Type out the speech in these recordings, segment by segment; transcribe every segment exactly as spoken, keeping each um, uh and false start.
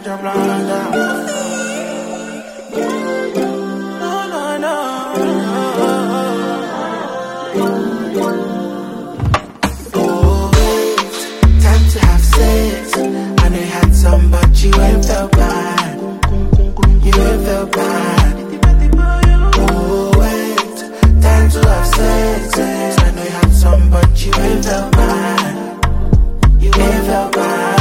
jump down, down. No, no, no. Oh, wait, time to have sex. I know you had some, but you ain't felt bad. You ain't felt bad. Oh, wait, time to have sex. I know you had some, but you ain't felt bad. You ain't felt bad.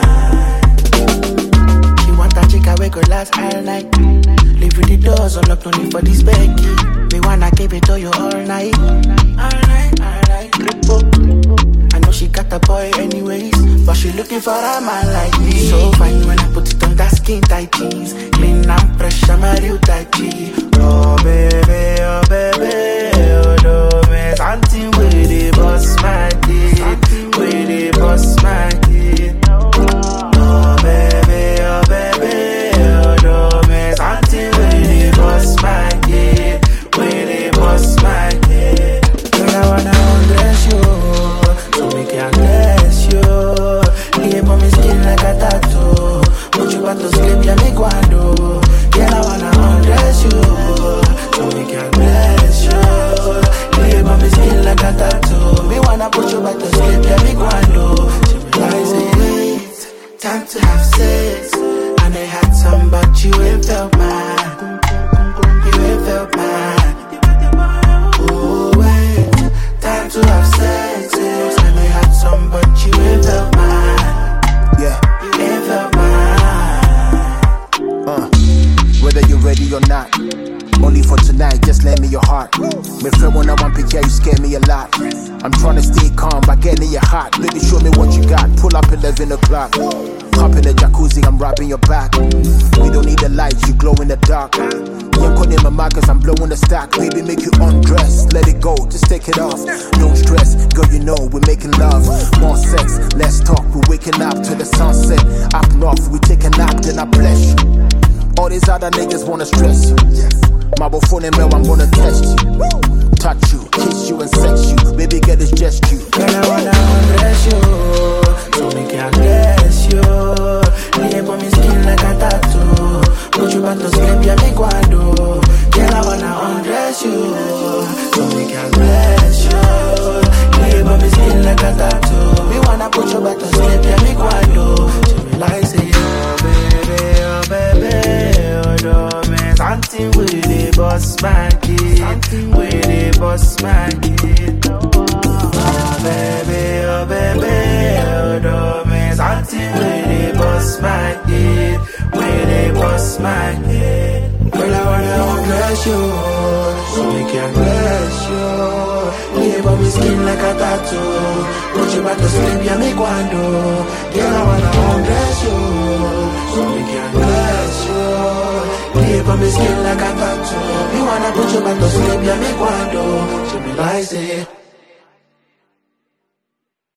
We could last all night. Leave with the doors unlocked only for this Becky. Me wanna keep it to you all night. All night, all night. I know she got a boy anyways, but she looking for a man like me. So fine when I put it on that skin tight jeans. Clean and fresh, I'm a real tight G. Oh baby, oh baby, oh do me something with the boss my kid, with the boss my kid. Oh baby, oh baby. Time to have sex, and I had some, but you ain't felt bad. You ain't felt bad. Oh wait, time to have sex, and I had some, but you ain't felt bad. Yeah, you ain't felt bad. Uh, whether you're ready or not, only for tonight, just lend me your heart. Me friend when I want picture, you scare me a lot. I'm trying to stay calm by getting your heart. Baby, show me what you got. Pull up eleven o'clock. Hop in the jacuzzi, I'm rubbing your back. We don't need the lights, you glow in the dark. You're calling my markers, I'm blowing the stack. Baby, make you undress, let it go, just take it off. Don't stress, girl, you know we're making love. More sex, less talk, we're waking up to the sunset. Up north, we take a nap, then I bless you. All these other niggas wanna stress you. My phone and mail, I'm gonna test you. Touch you, kiss you and sex you. Baby, get this just you. Girl, I wanna undress you, so me can bless you. Lay on me skin like a tattoo. Put you back to sleep, yeah, me guando. Girl, I wanna undress you, so me can bless you. Lay on me skin like a tattoo. Me wanna put you back to sleep, yeah, me guando. She me like say, oh baby, oh baby, oh do me something with the boss man kid, with the boss man kid. Oh baby, oh baby, oh do me something with the boss man kid, with the boss man kid. Girl, I wanna undress you, so we can bless you. Leave on me skin like a tattoo. Put you back to sleep, yeah, me guando. Girl, I wanna undress you, so we can bless you. Leave on me skin like a tattoo. Me wanna put you back to sleep, yeah, me guando. She be like, say